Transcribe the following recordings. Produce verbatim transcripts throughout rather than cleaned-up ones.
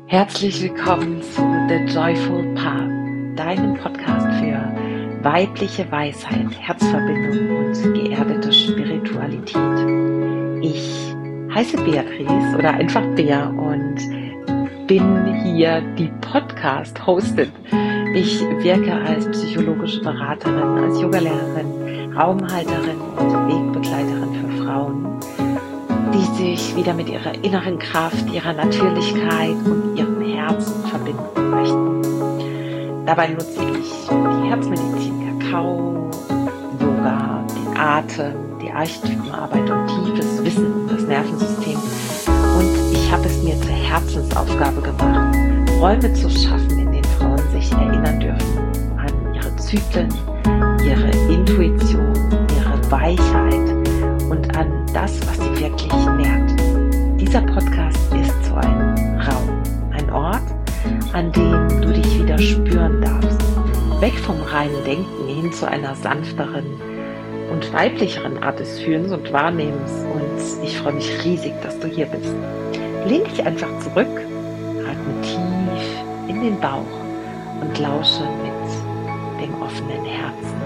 Herzlich willkommen zu The Joyful Path, deinem Podcast für weibliche Weisheit, Herzverbindung und geerdete Spiritualität. Ich heiße Beatrice oder einfach Bea und bin hier die Podcast-Hostin. Ich wirke als psychologische Beraterin, als Yogalehrerin, Raumhalterin und Wegbegleiterin für Frauen, die sich wieder mit ihrer inneren Kraft, ihrer Natürlichkeit und ihrem Herzen verbinden möchten. Dabei nutze ich die Herzmedizin, Kakao, Yoga, den Atem, die Archetypenarbeit und tiefes Wissen um das Nervensystem. Und ich habe es mir zur Herzensaufgabe gemacht, Räume zu schaffen, in denen Frauen sich erinnern dürfen an ihre Zyklen, ihre Intuition, ihre Weichheit und an das, was sie wirklich nährt. Dieser Podcast ist so ein Raum, ein Ort, an dem du dich wieder spüren darfst. Weg vom reinen Denken hin zu einer sanfteren und weiblicheren Art des Fühlens und Wahrnehmens. Und ich freue mich riesig, dass du hier bist. Lehn dich einfach zurück, atme tief in den Bauch und lausche mit dem offenen Herzen.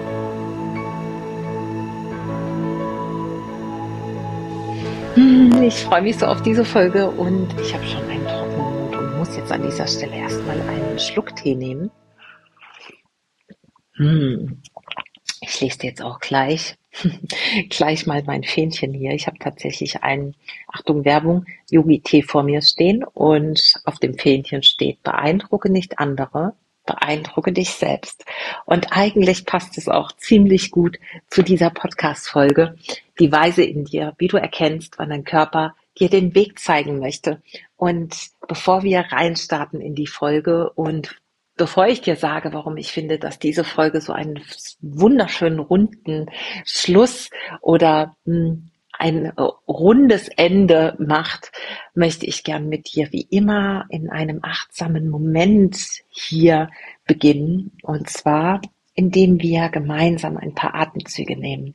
Ich freue mich so auf diese Folge und ich habe schon einen trockenen Mund und muss jetzt an dieser Stelle erstmal einen Schluck Tee nehmen. Hm. Ich lese dir jetzt auch gleich, gleich mal mein Fähnchen hier. Ich habe tatsächlich einen, Achtung Werbung, Yogi-Tee vor mir stehen und auf dem Fähnchen steht: Beeindrucke nicht andere, beeindrucke dich selbst. Und eigentlich passt es auch ziemlich gut zu dieser Podcast-Folge. Die Weise in dir, wie du erkennst, wann dein Körper dir den Weg zeigen möchte. Und bevor wir reinstarten in die Folge und bevor ich dir sage, warum ich finde, dass diese Folge so einen wunderschönen runden Schluss oder mh, ein äh, rundes Ende macht, möchte ich gern mit dir wie immer in einem achtsamen Moment hier beginnen. Und zwar, indem wir gemeinsam ein paar Atemzüge nehmen.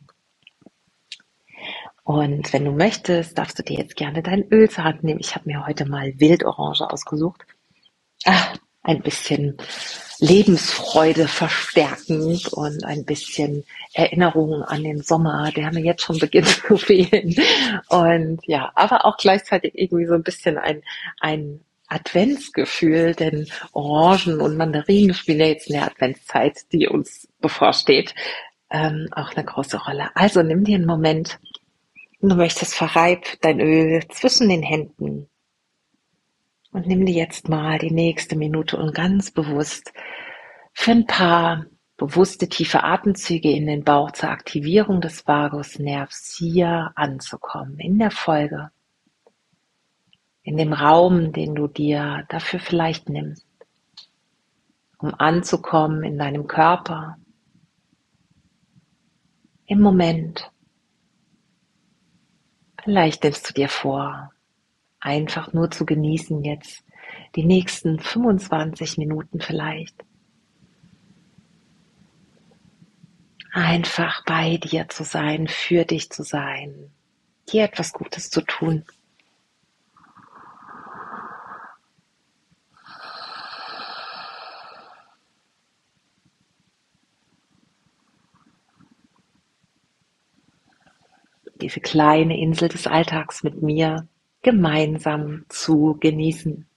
Und wenn du möchtest, darfst du dir jetzt gerne dein Öl zur Hand nehmen. Ich habe mir heute mal Wildorange ausgesucht. Ah, ein bisschen Lebensfreude verstärkend und ein bisschen Erinnerungen an den Sommer, der mir jetzt schon beginnt zu fehlen. Und ja, aber auch gleichzeitig irgendwie so ein bisschen ein, ein Adventsgefühl, denn Orangen und Mandarinen spielen ja jetzt in der Adventszeit, die uns bevorsteht, ähm, auch eine große Rolle. Also nimm dir einen Moment, wenn du möchtest, verreib dein Öl zwischen den Händen. Und nimm dir jetzt mal die nächste Minute und ganz bewusst für ein paar bewusste tiefe Atemzüge in den Bauch zur Aktivierung des Vagusnervs hier anzukommen, in der Folge, in dem Raum, den du dir dafür vielleicht nimmst, um anzukommen in deinem Körper, im Moment. Vielleicht nimmst du dir vor, einfach nur zu genießen jetzt, die nächsten fünfundzwanzig Minuten vielleicht. Einfach bei dir zu sein, für dich zu sein, dir etwas Gutes zu tun. Diese kleine Insel des Alltags mit mir gemeinsam zu genießen.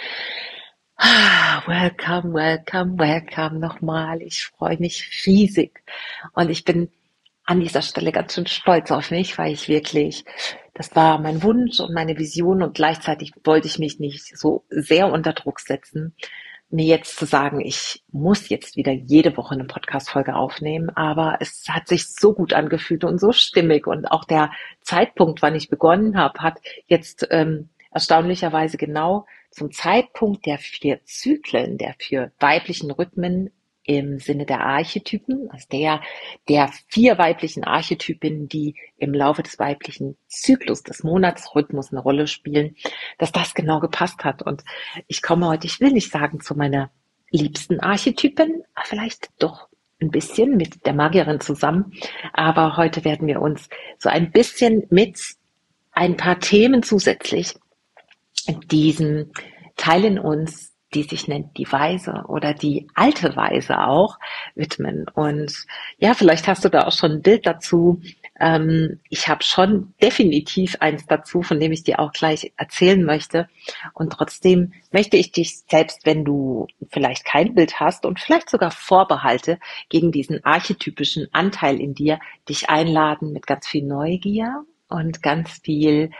Ah, welcome, welcome, welcome nochmal. Ich freue mich riesig und ich bin an dieser Stelle ganz schön stolz auf mich, weil ich wirklich, das war mein Wunsch und meine Vision und gleichzeitig wollte ich mich nicht so sehr unter Druck setzen, mir jetzt zu sagen, ich muss jetzt wieder jede Woche eine Podcast-Folge aufnehmen, aber es hat sich so gut angefühlt und so stimmig und auch der Zeitpunkt, wann ich begonnen habe, hat jetzt ähm, erstaunlicherweise genau zum Zeitpunkt der vier Zyklen, der vier weiblichen Rhythmen im Sinne der Archetypen, also der, der vier weiblichen Archetypen, die im Laufe des weiblichen Zyklus, des Monatsrhythmus eine Rolle spielen, dass das genau gepasst hat. Und ich komme heute, ich will nicht sagen zu meiner liebsten Archetypin, vielleicht doch ein bisschen mit der Magierin zusammen, aber heute werden wir uns so ein bisschen mit ein paar Themen zusätzlich diesen Teil in uns, die sich nennt die Weise oder die alte Weise auch, widmen. Und ja, vielleicht hast du da auch schon ein Bild dazu. Ähm, ich habe schon definitiv eins dazu, von dem ich dir auch gleich erzählen möchte. Und trotzdem möchte ich dich, selbst wenn du vielleicht kein Bild hast und vielleicht sogar Vorbehalte gegen diesen archetypischen Anteil in dir, dich einladen mit ganz viel Neugier und ganz viel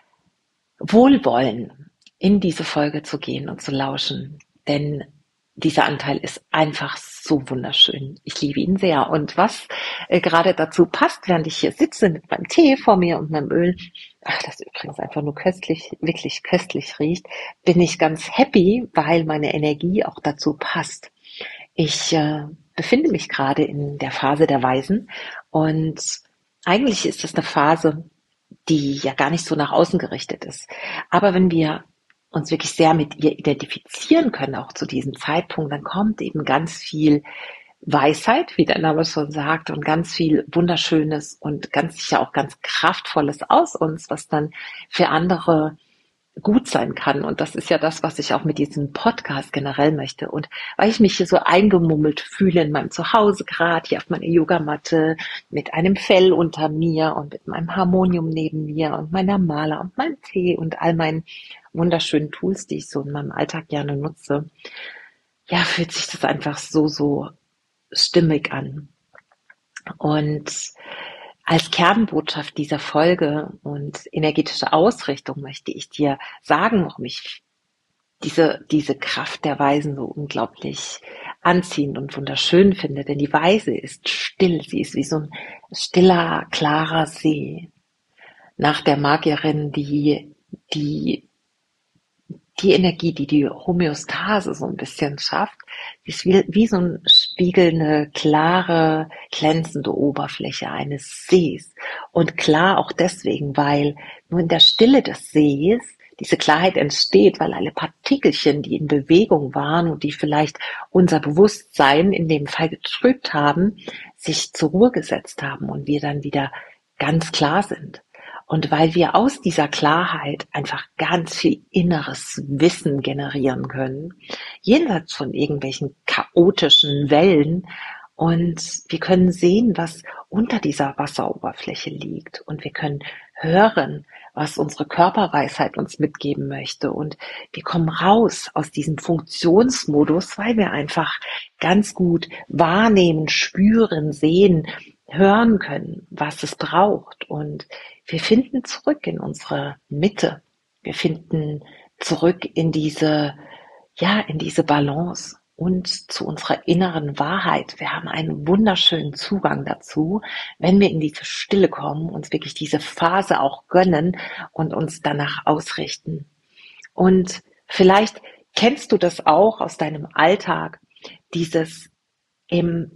Wohlwollen in diese Folge zu gehen und zu lauschen. Denn dieser Anteil ist einfach so wunderschön. Ich liebe ihn sehr. Und was äh, gerade dazu passt, während ich hier sitze mit meinem Tee vor mir und meinem Öl, ach, das übrigens einfach nur köstlich, wirklich köstlich riecht, bin ich ganz happy, weil meine Energie auch dazu passt. Ich äh, befinde mich gerade in der Phase der Weisen und eigentlich ist das eine Phase, die ja gar nicht so nach außen gerichtet ist. Aber wenn wir uns wirklich sehr mit ihr identifizieren können, auch zu diesem Zeitpunkt, dann kommt eben ganz viel Weisheit, wie der Name schon sagt, und ganz viel Wunderschönes und ganz sicher auch ganz Kraftvolles aus uns, was dann für andere gut sein kann. Und das ist ja das, was ich auch mit diesem Podcast generell möchte. Und weil ich mich hier so eingemummelt fühle in meinem Zuhause, gerade hier auf meiner Yogamatte, mit einem Fell unter mir und mit meinem Harmonium neben mir und meiner Maler und meinem Tee und all meinen wunderschönen Tools, die ich so in meinem Alltag gerne nutze, ja, fühlt sich das einfach so, so stimmig an. Und als Kernbotschaft dieser Folge und energetische Ausrichtung möchte ich dir sagen, warum ich diese, diese Kraft der Weisen so unglaublich anziehend und wunderschön finde. Denn die Weise ist still. Sie ist wie so ein stiller, klarer See. Nach der Magierin, die, die, die Energie, die die Homöostase so ein bisschen schafft, ist wie, wie so ein Spiegel, eine klare, glänzende Oberfläche eines Sees. Und klar auch deswegen, weil nur in der Stille des Sees diese Klarheit entsteht, weil alle Partikelchen, die in Bewegung waren und die vielleicht unser Bewusstsein in dem Fall getrübt haben, sich zur Ruhe gesetzt haben und wir dann wieder ganz klar sind. Und weil wir aus dieser Klarheit einfach ganz viel inneres Wissen generieren können, jenseits von irgendwelchen chaotischen Wellen, und wir können sehen, was unter dieser Wasseroberfläche liegt, und wir können hören, was unsere Körperweisheit uns mitgeben möchte, und wir kommen raus aus diesem Funktionsmodus, weil wir einfach ganz gut wahrnehmen, spüren, sehen, hören können, was es braucht, und wir finden zurück in unsere Mitte. Wir finden zurück in diese, ja, in diese Balance und zu unserer inneren Wahrheit. Wir haben einen wunderschönen Zugang dazu, wenn wir in diese Stille kommen, uns wirklich diese Phase auch gönnen und uns danach ausrichten. Und vielleicht kennst du das auch aus deinem Alltag, dieses im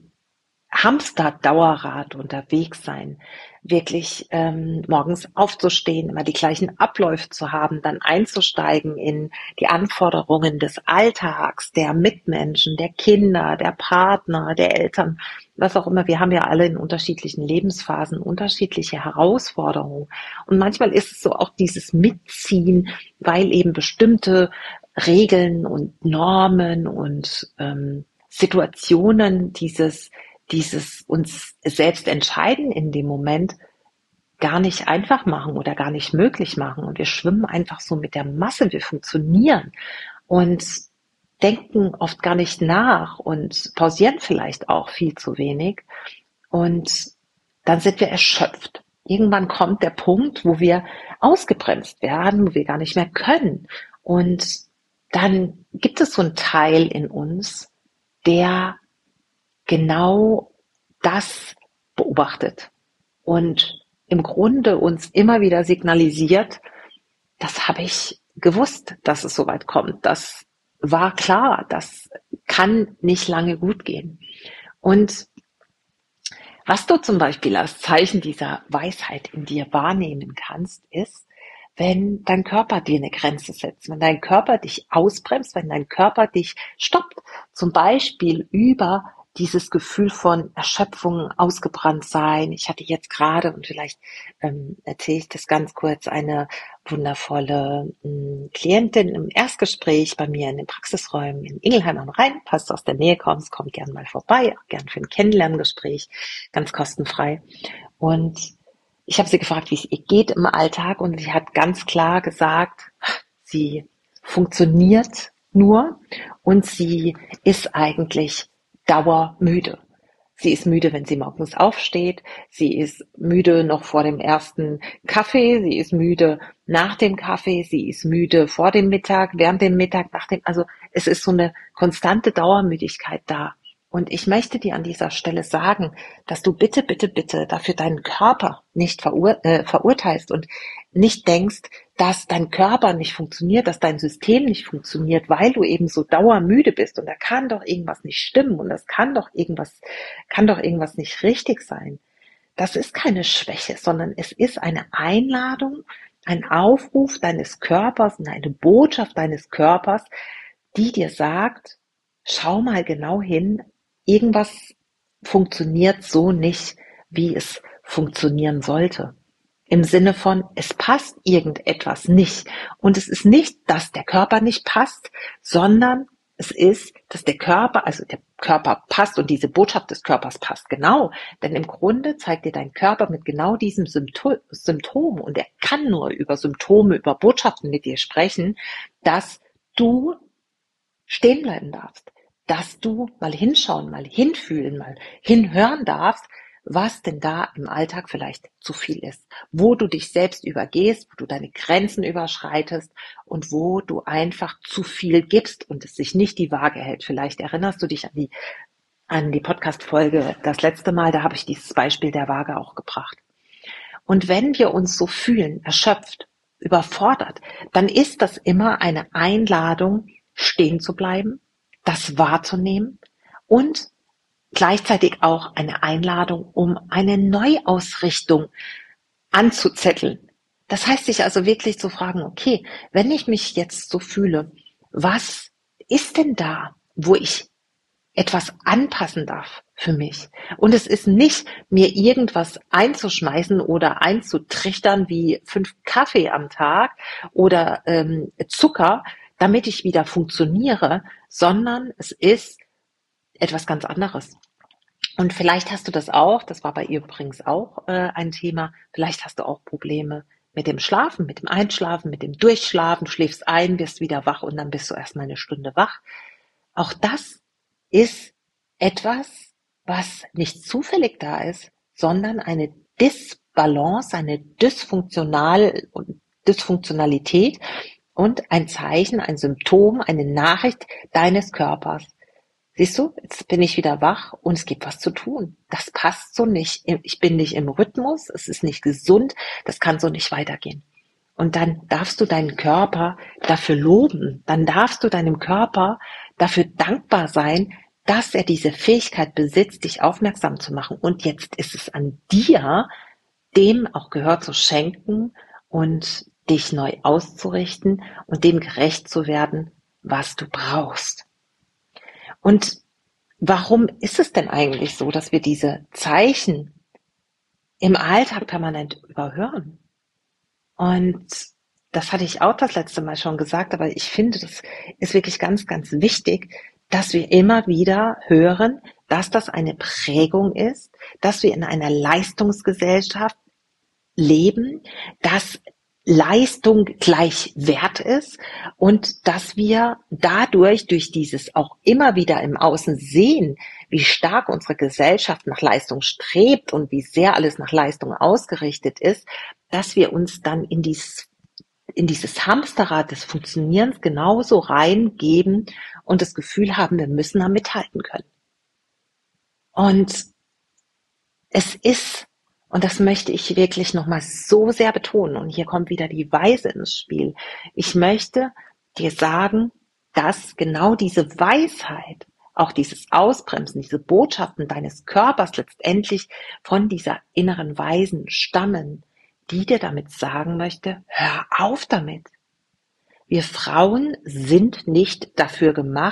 Hamster-Dauerrad unterwegs sein, wirklich ähm, morgens aufzustehen, immer die gleichen Abläufe zu haben, dann einzusteigen in die Anforderungen des Alltags, der Mitmenschen, der Kinder, der Partner, der Eltern, was auch immer. Wir haben ja alle in unterschiedlichen Lebensphasen unterschiedliche Herausforderungen. Und manchmal ist es so auch dieses Mitziehen, weil eben bestimmte Regeln und Normen und ähm, Situationen dieses dieses uns selbst entscheiden in dem Moment gar nicht einfach machen oder gar nicht möglich machen. Und wir schwimmen einfach so mit der Masse, wir funktionieren und denken oft gar nicht nach und pausieren vielleicht auch viel zu wenig. Und dann sind wir erschöpft. Irgendwann kommt der Punkt, wo wir ausgebremst werden, wo wir gar nicht mehr können. Und dann gibt es so einen Teil in uns, der genau das beobachtet und im Grunde uns immer wieder signalisiert, das habe ich gewusst, dass es so weit kommt. Das war klar, das kann nicht lange gut gehen. Und was du zum Beispiel als Zeichen dieser Weisheit in dir wahrnehmen kannst, ist, wenn dein Körper dir eine Grenze setzt, wenn dein Körper dich ausbremst, wenn dein Körper dich stoppt, zum Beispiel über dieses Gefühl von Erschöpfung, ausgebrannt sein. Ich hatte jetzt gerade, und vielleicht ähm, erzähle ich das ganz kurz, eine wundervolle mh, Klientin im Erstgespräch bei mir in den Praxisräumen in Ingelheim am Rhein. Falls du aus der Nähe kommst, komm gern mal vorbei, auch gern für ein Kennenlerngespräch, ganz kostenfrei. Und ich habe sie gefragt, wie es ihr geht im Alltag, und sie hat ganz klar gesagt, sie funktioniert nur und sie ist eigentlich dauermüde. Sie ist müde, wenn sie morgens aufsteht. Sie ist müde noch vor dem ersten Kaffee. Sie ist müde nach dem Kaffee. Sie ist müde vor dem Mittag, während dem Mittag, nach dem, also es ist so eine konstante Dauermüdigkeit da. Und ich möchte dir an dieser Stelle sagen, dass du bitte, bitte, bitte dafür deinen Körper nicht verur äh, verurteilst und nicht denkst, dass dein Körper nicht funktioniert, dass dein System nicht funktioniert, weil du eben so dauermüde bist. Und da kann doch irgendwas nicht stimmen und das kann doch irgendwas, kann doch irgendwas nicht richtig sein. Das ist keine Schwäche, sondern es ist eine Einladung, ein Aufruf deines Körpers und eine Botschaft deines Körpers, die dir sagt, schau mal genau hin, irgendwas funktioniert so nicht, wie es funktionieren sollte. Im Sinne von, es passt irgendetwas nicht. Und es ist nicht, dass der Körper nicht passt, sondern es ist, dass der Körper, also der Körper passt und diese Botschaft des Körpers passt genau. Denn im Grunde zeigt dir dein Körper mit genau diesem Symptom, Symptom, und er kann nur über Symptome, über Botschaften mit dir sprechen, dass du stehen bleiben darfst, dass du mal hinschauen, mal hinfühlen, mal hinhören darfst, was denn da im Alltag vielleicht zu viel ist, wo du dich selbst übergehst, wo du deine Grenzen überschreitest und wo du einfach zu viel gibst und es sich nicht die Waage hält. Vielleicht erinnerst du dich an die, an die Podcast-Folge das letzte Mal, da habe ich dieses Beispiel der Waage auch gebracht. Und wenn wir uns so fühlen, erschöpft, überfordert, dann ist das immer eine Einladung, stehen zu bleiben, das wahrzunehmen und gleichzeitig auch eine Einladung, um eine Neuausrichtung anzuzetteln. Das heißt, sich also wirklich zu fragen, okay, wenn ich mich jetzt so fühle, was ist denn da, wo ich etwas anpassen darf für mich? Und es ist nicht, mir irgendwas einzuschmeißen oder einzutrichtern wie fünf Kaffee am Tag oder ähm, Zucker, damit ich wieder funktioniere, sondern es ist etwas ganz anderes. Und vielleicht hast du das auch, das war bei ihr übrigens auch äh, ein Thema, vielleicht hast du auch Probleme mit dem Schlafen, mit dem Einschlafen, mit dem Durchschlafen, schläfst ein, wirst wieder wach und dann bist du erstmal eine Stunde wach. Auch das ist etwas, was nicht zufällig da ist, sondern eine Disbalance, eine Dysfunktional Dysfunktionalität und ein Zeichen, ein Symptom, eine Nachricht deines Körpers. Siehst du, jetzt bin ich wieder wach und es gibt was zu tun. Das passt so nicht. Ich bin nicht im Rhythmus, es ist nicht gesund, das kann so nicht weitergehen. Und dann darfst du deinen Körper dafür loben. Dann darfst du deinem Körper dafür dankbar sein, dass er diese Fähigkeit besitzt, dich aufmerksam zu machen. Und jetzt ist es an dir, dem auch Gehör zu schenken und dich neu auszurichten und dem gerecht zu werden, was du brauchst. Und warum ist es denn eigentlich so, dass wir diese Zeichen im Alltag permanent überhören? Und das hatte ich auch das letzte Mal schon gesagt, aber ich finde, das ist wirklich ganz, ganz wichtig, dass wir immer wieder hören, dass das eine Prägung ist, dass wir in einer Leistungsgesellschaft leben, dass Leistung gleich Wert ist und dass wir dadurch, durch dieses auch immer wieder im Außen sehen, wie stark unsere Gesellschaft nach Leistung strebt und wie sehr alles nach Leistung ausgerichtet ist, dass wir uns dann in dieses, in dieses Hamsterrad des Funktionierens genauso reingeben und das Gefühl haben, wir müssen da mithalten können. Und es ist, und das möchte ich wirklich nochmal so sehr betonen, und hier kommt wieder die Weise ins Spiel. Ich möchte dir sagen, dass genau diese Weisheit, auch dieses Ausbremsen, diese Botschaften deines Körpers letztendlich von dieser inneren Weisen stammen, die dir damit sagen möchte, hör auf damit. Wir Frauen sind nicht dafür gemacht,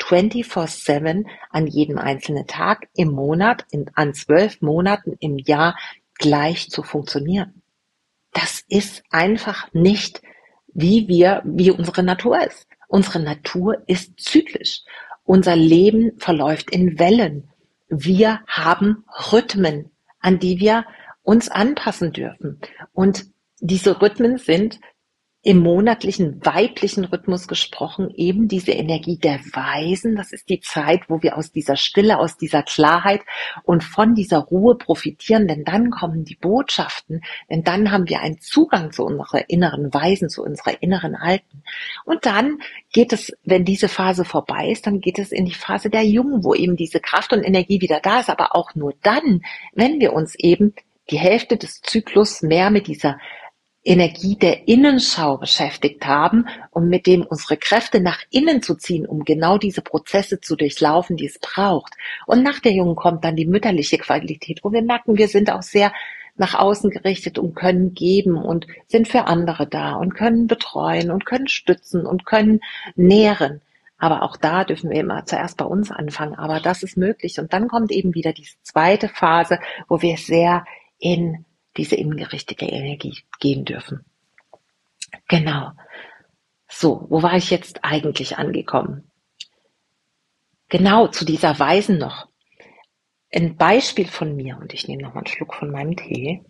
vierundzwanzig sieben an jedem einzelnen Tag im Monat, in, an zwölf Monaten im Jahr gleich zu funktionieren. Das ist einfach nicht, wie wir, wie unsere Natur ist. Unsere Natur ist zyklisch. Unser Leben verläuft in Wellen. Wir haben Rhythmen, an die wir uns anpassen dürfen. Und diese Rhythmen sind im monatlichen weiblichen Rhythmus gesprochen eben diese Energie der Weisen. Das ist die Zeit, wo wir aus dieser Stille, aus dieser Klarheit und von dieser Ruhe profitieren, denn dann kommen die Botschaften, denn dann haben wir einen Zugang zu unserer inneren Weisen, zu unserer inneren Alten. Und dann geht es, wenn diese Phase vorbei ist, dann geht es in die Phase der Jungen, wo eben diese Kraft und Energie wieder da ist, aber auch nur dann, wenn wir uns eben die Hälfte des Zyklus mehr mit dieser Energie der Innenschau beschäftigt haben, um mit dem unsere Kräfte nach innen zu ziehen, um genau diese Prozesse zu durchlaufen, die es braucht. Und nach der Jungen kommt dann die mütterliche Qualität, wo wir merken, wir sind auch sehr nach außen gerichtet und können geben und sind für andere da und können betreuen und können stützen und können nähren. Aber auch da dürfen wir immer zuerst bei uns anfangen. Aber das ist möglich. Und dann kommt eben wieder diese zweite Phase, wo wir sehr in diese innengerichtete Energie gehen dürfen. Genau. So, wo war ich jetzt eigentlich angekommen? Genau, zu dieser Weisen noch. Ein Beispiel von mir, und ich nehme noch mal einen Schluck von meinem Tee.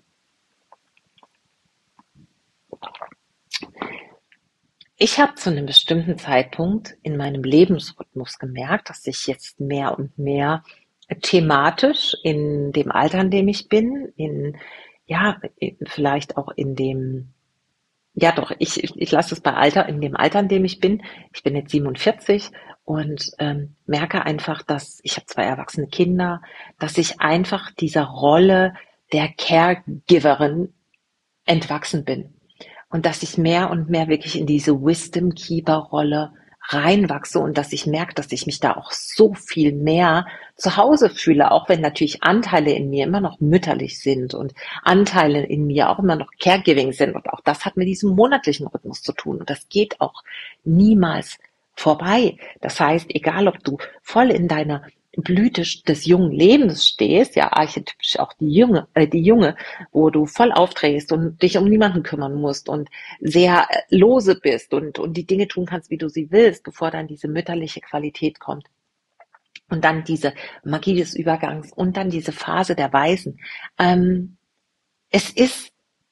Ich habe zu einem bestimmten Zeitpunkt in meinem Lebensrhythmus gemerkt, dass ich jetzt mehr und mehr thematisch in dem Alter, in dem ich bin, in ja, vielleicht auch in dem, ja doch, ich, ich, ich lasse es bei Alter, in dem Alter, in dem ich bin. Ich bin jetzt siebenundvierzig und ähm, merke einfach, dass ich habe zwei erwachsene Kinder, dass ich einfach dieser Rolle der Caregiverin entwachsen bin. Und dass ich mehr und mehr wirklich in diese Wisdom Keeper Rolle reinwachse und dass ich merke, dass ich mich da auch so viel mehr zu Hause fühle, auch wenn natürlich Anteile in mir immer noch mütterlich sind und Anteile in mir auch immer noch Caregiving sind und auch das hat mit diesem monatlichen Rhythmus zu tun und das geht auch niemals vorbei. Das heißt, egal ob du voll in deiner Blüte des jungen Lebens stehst, ja archetypisch auch die Junge, äh, die Junge, wo du voll aufdrehst und dich um niemanden kümmern musst und sehr lose bist und und die Dinge tun kannst, wie du sie willst, bevor dann diese mütterliche Qualität kommt. Und dann diese Magie des Übergangs und dann diese Phase der Weisen. Ähm, es ist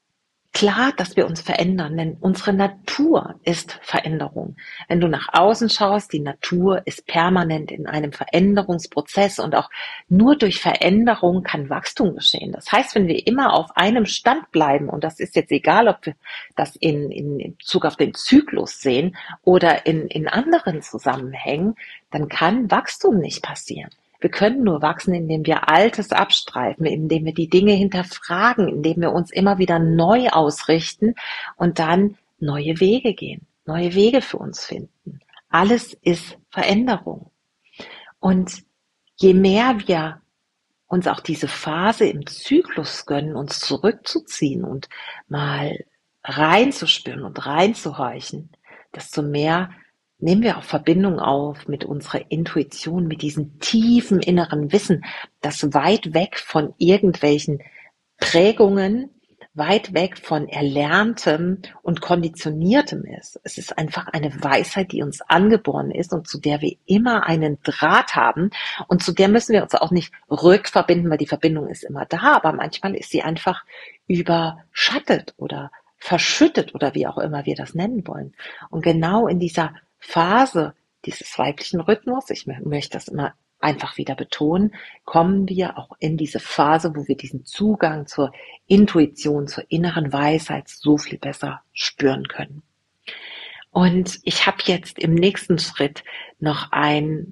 klar, dass wir uns verändern, denn unsere Natur ist Veränderung. Wenn du nach außen schaust, die Natur ist permanent in einem Veränderungsprozess und auch nur durch Veränderung kann Wachstum geschehen. Das heißt, wenn wir immer auf einem Stand bleiben, und das ist jetzt egal, ob wir das in, in, in Bezug auf den Zyklus sehen oder in, in anderen Zusammenhängen, dann kann Wachstum nicht passieren. Wir können nur wachsen, indem wir Altes abstreifen, indem wir die Dinge hinterfragen, indem wir uns immer wieder neu ausrichten und dann neue Wege gehen, neue Wege für uns finden. Alles ist Veränderung. Und je mehr wir uns auch diese Phase im Zyklus gönnen, uns zurückzuziehen und mal reinzuspüren und reinzuhorchen, desto mehr nehmen wir auch Verbindung auf mit unserer Intuition, mit diesem tiefen inneren Wissen, das weit weg von irgendwelchen Prägungen, weit weg von Erlerntem und Konditioniertem ist. Es ist einfach eine Weisheit, die uns angeboren ist und zu der wir immer einen Draht haben und zu der müssen wir uns auch nicht rückverbinden, weil die Verbindung ist immer da, aber manchmal ist sie einfach überschattet oder verschüttet oder wie auch immer wir das nennen wollen. Und genau in dieser Phase dieses weiblichen Rhythmus, ich möchte das immer einfach wieder betonen, kommen wir auch in diese Phase, wo wir diesen Zugang zur Intuition, zur inneren Weisheit so viel besser spüren können. Und ich habe jetzt im nächsten Schritt noch ein,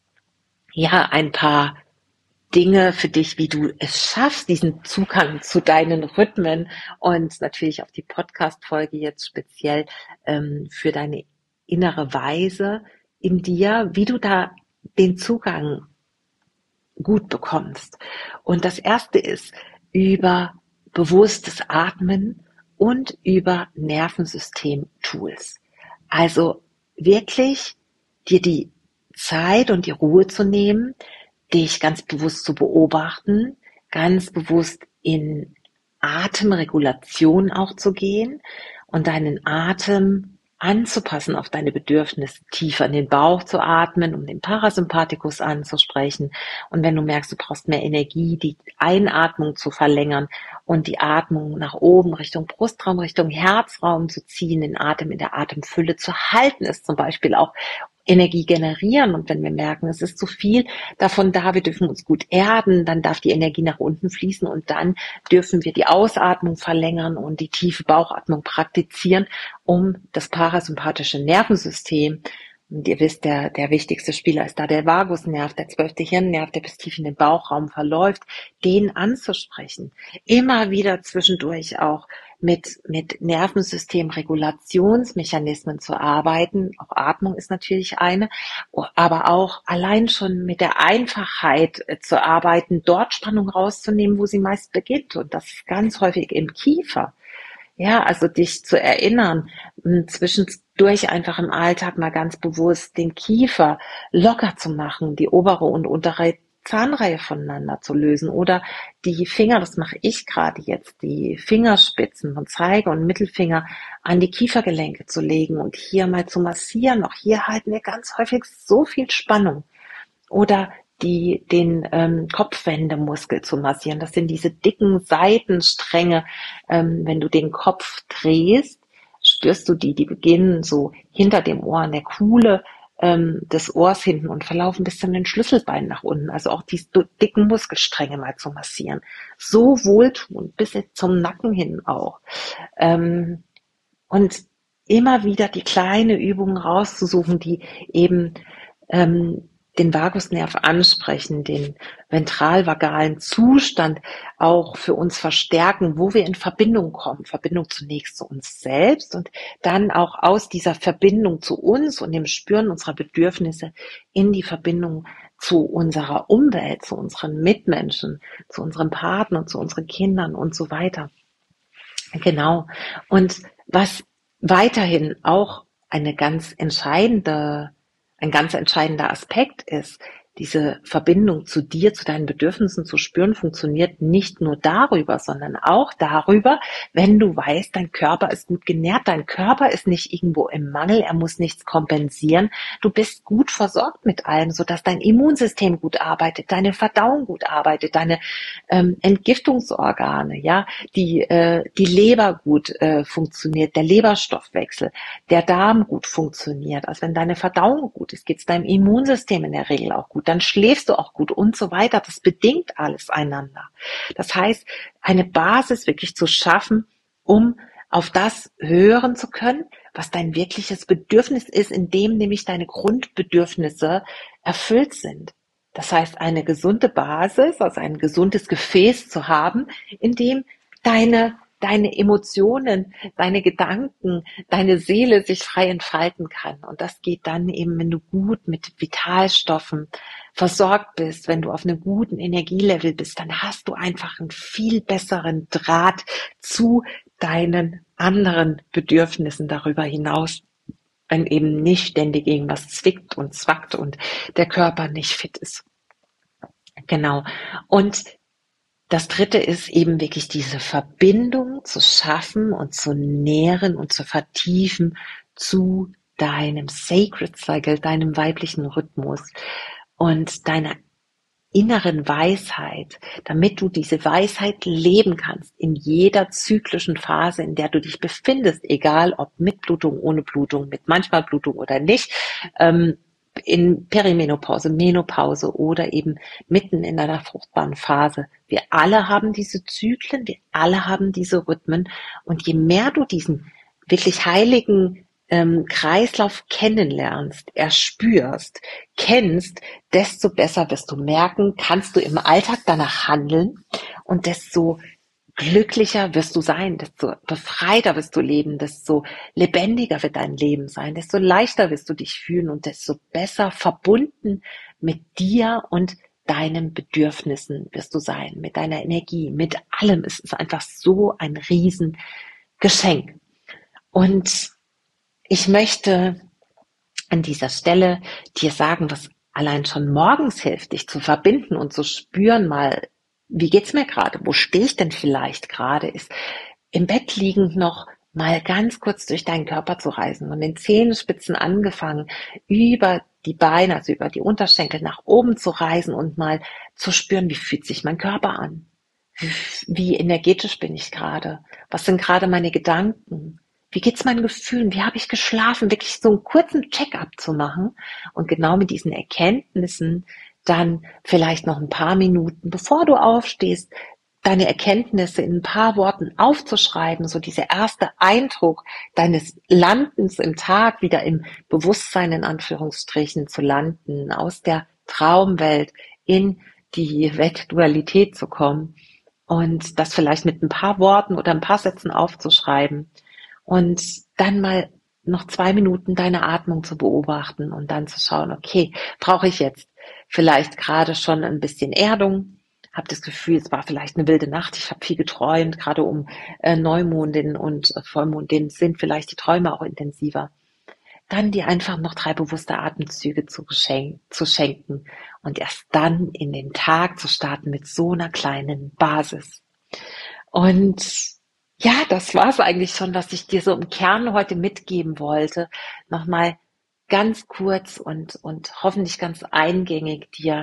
ja, ein paar Dinge für dich, wie du es schaffst, diesen Zugang zu deinen Rhythmen und natürlich auch die Podcast-Folge jetzt speziell ähm, für deine innere Weise in dir, wie du da den Zugang gut bekommst. Und das erste ist über bewusstes Atmen und über Nervensystem-Tools. Also wirklich dir die Zeit und die Ruhe zu nehmen, dich ganz bewusst zu beobachten, ganz bewusst in Atemregulation auch zu gehen und deinen Atem anzupassen auf deine Bedürfnisse, tiefer in den Bauch zu atmen, um den Parasympathikus anzusprechen. Und wenn du merkst, du brauchst mehr Energie, die Einatmung zu verlängern und die Atmung nach oben Richtung Brustraum, Richtung Herzraum zu ziehen, den Atem in der Atemfülle zu halten, ist zum Beispiel auch Energie generieren. Und wenn wir merken, es ist zu viel davon da, wir dürfen uns gut erden, dann darf die Energie nach unten fließen und dann dürfen wir die Ausatmung verlängern und die tiefe Bauchatmung praktizieren, um das parasympathische Nervensystem, und ihr wisst, der, der wichtigste Spieler ist da der Vagusnerv, der zwölfte Hirnnerv, der bis tief in den Bauchraum verläuft, den anzusprechen. Immer wieder zwischendurch auch mit, mit Nervensystemregulationsmechanismen zu arbeiten. Auch Atmung ist natürlich eine, aber auch allein schon mit der Einfachheit zu arbeiten, dort Spannung rauszunehmen, wo sie meist beginnt. Und das ist ganz häufig im Kiefer. Ja, also dich zu erinnern, zwischendurch einfach im Alltag mal ganz bewusst den Kiefer locker zu machen, die obere und untere Zahnreihe voneinander zu lösen oder die Finger, das mache ich gerade jetzt, die Fingerspitzen von Zeige und Mittelfinger an die Kiefergelenke zu legen und hier mal zu massieren. Auch hier halten wir ganz häufig so viel Spannung. Oder die, den ähm, Kopfwendemuskel zu massieren. Das sind diese dicken Seitenstränge. Ähm, wenn du den Kopf drehst, spürst du die, die beginnen so hinter dem Ohr an der Kuhle ähm, des Ohrs hinten und verlaufen bis zu den Schlüsselbeinen nach unten. Also auch die dicken Muskelstränge mal zu massieren. So wohltuend, bis zum Nacken hin auch. Ähm, und immer wieder die kleine Übungen rauszusuchen, die eben ähm, den Vagusnerv ansprechen, den ventralvagalen Zustand auch für uns verstärken, wo wir in Verbindung kommen. Verbindung zunächst zu uns selbst und dann auch aus dieser Verbindung zu uns und dem Spüren unserer Bedürfnisse in die Verbindung zu unserer Umwelt, zu unseren Mitmenschen, zu unserem Partner, zu unseren Kindern und so weiter. Genau. Und was weiterhin auch eine ganz entscheidende ein ganz entscheidender Aspekt ist, diese Verbindung zu dir, zu deinen Bedürfnissen zu spüren, funktioniert nicht nur darüber, sondern auch darüber, wenn du weißt, dein Körper ist gut genährt, dein Körper ist nicht irgendwo im Mangel, er muss nichts kompensieren, du bist gut versorgt mit allem, sodass dein Immunsystem gut arbeitet, deine Verdauung gut arbeitet, deine ähm, Entgiftungsorgane, ja, die äh, die Leber gut äh, funktioniert, der Leberstoffwechsel, der Darm gut funktioniert. Also wenn deine Verdauung gut ist, geht es deinem Immunsystem in der Regel auch gut, dann schläfst du auch gut und so weiter. Das bedingt alles einander. Das heißt, eine Basis wirklich zu schaffen, um auf das hören zu können, was dein wirkliches Bedürfnis ist, in dem nämlich deine Grundbedürfnisse erfüllt sind. Das heißt, eine gesunde Basis, also ein gesundes Gefäß zu haben, in dem deine deine Emotionen, deine Gedanken, deine Seele sich frei entfalten kann. Und das geht dann eben, wenn du gut mit Vitalstoffen versorgt bist, wenn du auf einem guten Energielevel bist, dann hast du einfach einen viel besseren Draht zu deinen anderen Bedürfnissen darüber hinaus, wenn eben nicht ständig irgendwas zwickt und zwackt und der Körper nicht fit ist. Genau. Und das dritte ist eben wirklich diese Verbindung zu schaffen und zu nähren und zu vertiefen zu deinem Sacred Cycle, deinem weiblichen Rhythmus und deiner inneren Weisheit, damit du diese Weisheit leben kannst in jeder zyklischen Phase, in der du dich befindest, egal ob mit Blutung, ohne Blutung, mit manchmal Blutung oder nicht, ähm, in Perimenopause, Menopause oder eben mitten in einer fruchtbaren Phase. Wir alle haben diese Zyklen, wir alle haben diese Rhythmen und je mehr du diesen wirklich heiligen ähm, Kreislauf kennenlernst, erspürst, kennst, desto besser wirst du merken, kannst du im Alltag danach handeln und desto glücklicher wirst du sein, desto befreiter wirst du leben, desto lebendiger wird dein Leben sein, desto leichter wirst du dich fühlen und desto besser verbunden mit dir und deinen Bedürfnissen wirst du sein, mit deiner Energie, mit allem. Es ist einfach so ein Riesengeschenk. Und ich möchte an dieser Stelle dir sagen, was allein schon morgens hilft, dich zu verbinden und zu spüren mal, wie geht's mir gerade? Wo stehe ich denn vielleicht gerade? Ist im Bett liegend noch mal ganz kurz durch deinen Körper zu reisen und den Zehenspitzen angefangen, über die Beine, also über die Unterschenkel nach oben zu reisen und mal zu spüren, wie fühlt sich mein Körper an? Wie energetisch bin ich gerade? Was sind gerade meine Gedanken? Wie geht's meinen Gefühlen? Wie habe ich geschlafen? Wirklich so einen kurzen Check-up zu machen und genau mit diesen Erkenntnissen dann vielleicht noch ein paar Minuten, bevor du aufstehst, deine Erkenntnisse in ein paar Worten aufzuschreiben, so dieser erste Eindruck deines Landens im Tag, wieder im Bewusstsein in Anführungsstrichen zu landen, aus der Traumwelt in die Welt-Dualität zu kommen und das vielleicht mit ein paar Worten oder ein paar Sätzen aufzuschreiben und dann mal noch zwei Minuten deine Atmung zu beobachten und dann zu schauen, okay, brauche ich jetzt vielleicht gerade schon ein bisschen Erdung? Habe das Gefühl, es war vielleicht eine wilde Nacht, ich habe viel geträumt, gerade um äh, Neumondin und äh, Vollmondin sind vielleicht die Träume auch intensiver. Dann dir einfach noch drei bewusste Atemzüge zu, geschenk, zu schenken und erst dann in den Tag zu starten mit so einer kleinen Basis. Und ja, das war es eigentlich schon, was ich dir so im Kern heute mitgeben wollte. Nochmal ganz kurz und, und hoffentlich ganz eingängig dir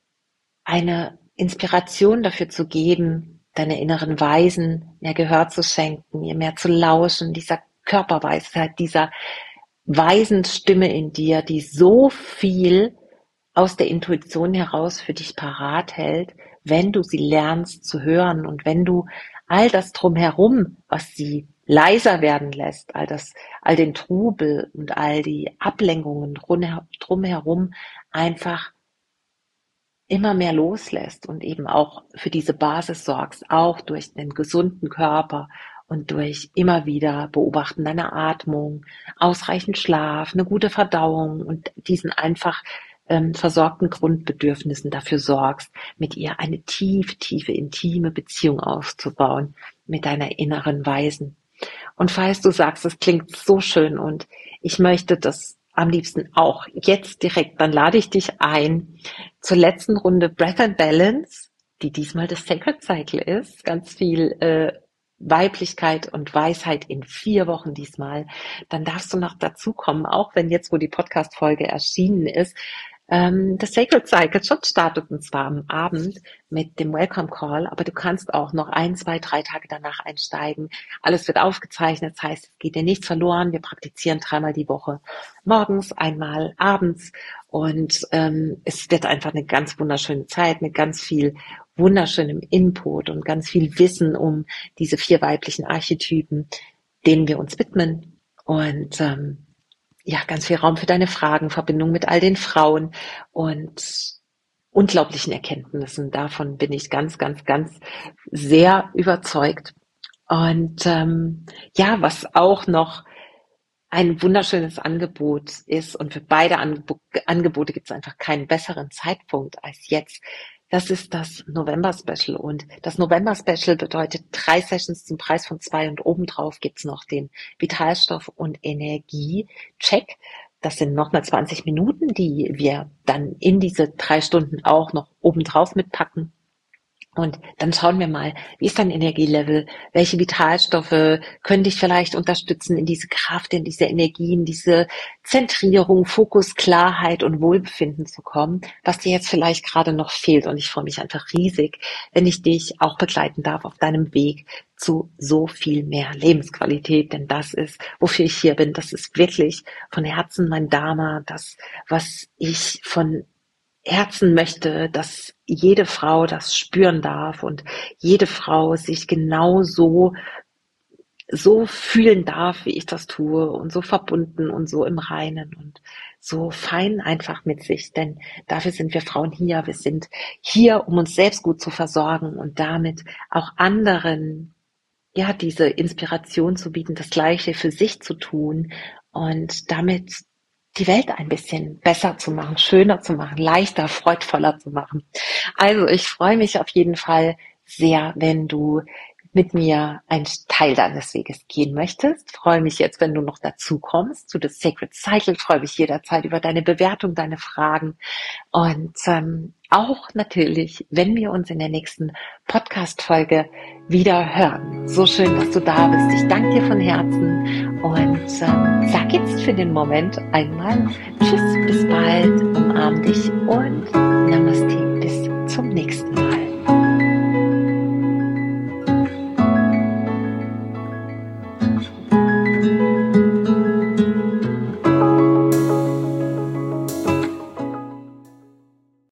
eine Inspiration dafür zu geben, deine inneren Weisen mehr Gehör zu schenken, ihr mehr zu lauschen, dieser Körperweisheit, dieser weisen Stimme in dir, die so viel aus der Intuition heraus für dich parat hält, wenn du sie lernst zu hören und wenn du all das drumherum, was sie leiser werden lässt, all das, all den Trubel und all die Ablenkungen drumherum einfach immer mehr loslässt und eben auch für diese Basis sorgst, auch durch den gesunden Körper und durch immer wieder Beobachten deiner Atmung, ausreichend Schlaf, eine gute Verdauung und diesen einfach ähm, versorgten Grundbedürfnissen dafür sorgst, mit ihr eine tief, tiefe, intime Beziehung aufzubauen mit deiner inneren Weisen. Und falls du sagst, es klingt so schön und ich möchte das am liebsten auch jetzt direkt, dann lade ich dich ein zur letzten Runde Breath and Balance, die diesmal das Sacred Cycle ist. Ganz viel äh, Weiblichkeit und Weisheit in vier Wochen diesmal. Dann darfst du noch dazukommen, auch wenn jetzt, wo die Podcast-Folge erschienen ist, ähm, das Sacred Cycle schon startet, und zwar am Abend mit dem Welcome Call, aber du kannst auch noch ein, zwei, drei Tage danach einsteigen. Alles wird aufgezeichnet, das heißt, es geht dir nichts verloren. Wir praktizieren dreimal die Woche, morgens, einmal abends, und ähm, es wird einfach eine ganz wunderschöne Zeit mit ganz viel wunderschönem Input und ganz viel Wissen um diese vier weiblichen Archetypen, denen wir uns widmen, und ähm, ja, ganz viel Raum für deine Fragen, Verbindung mit all den Frauen und unglaublichen Erkenntnissen. Davon bin ich ganz, ganz, ganz sehr überzeugt. Und ähm, ja, was auch noch ein wunderschönes Angebot ist, und für beide Angeb- Angebote gibt es einfach keinen besseren Zeitpunkt als jetzt. Das ist das November-Special, und das November-Special bedeutet drei Sessions zum Preis von zwei, und obendrauf gibt's noch den Vitalstoff- und Energie-Check. Das sind nochmal zwanzig Minuten, die wir dann in diese drei Stunden auch noch obendrauf mitpacken. Und dann schauen wir mal, wie ist dein Energielevel? Welche Vitalstoffe können dich vielleicht unterstützen, in diese Kraft, in diese Energie, in diese Zentrierung, Fokus, Klarheit und Wohlbefinden zu kommen, was dir jetzt vielleicht gerade noch fehlt. Und ich freue mich einfach riesig, wenn ich dich auch begleiten darf auf deinem Weg zu so viel mehr Lebensqualität. Denn das ist, wofür ich hier bin. Das ist wirklich von Herzen mein Dharma, das, was ich von Herzen möchte, dass jede Frau das spüren darf und jede Frau sich genau so, so fühlen darf, wie ich das tue, und so verbunden und so im Reinen und so fein einfach mit sich. Denn dafür sind wir Frauen hier. Wir sind hier, um uns selbst gut zu versorgen und damit auch anderen, ja, diese Inspiration zu bieten, das Gleiche für sich zu tun und damit die Welt ein bisschen besser zu machen, schöner zu machen, leichter, freudvoller zu machen. Also ich freue mich auf jeden Fall sehr, wenn du mit mir einen Teil deines Weges gehen möchtest. Freue mich jetzt, wenn du noch dazu kommst zu The Sacred Cycle. Freue mich jederzeit über deine Bewertung, deine Fragen und ähm, auch natürlich, wenn wir uns in der nächsten Podcast-Folge wieder hören. So schön, dass du da bist. Ich danke dir von Herzen und ähm, sag jetzt für den Moment einmal Tschüss, bis bald, umarm dich und Namaste.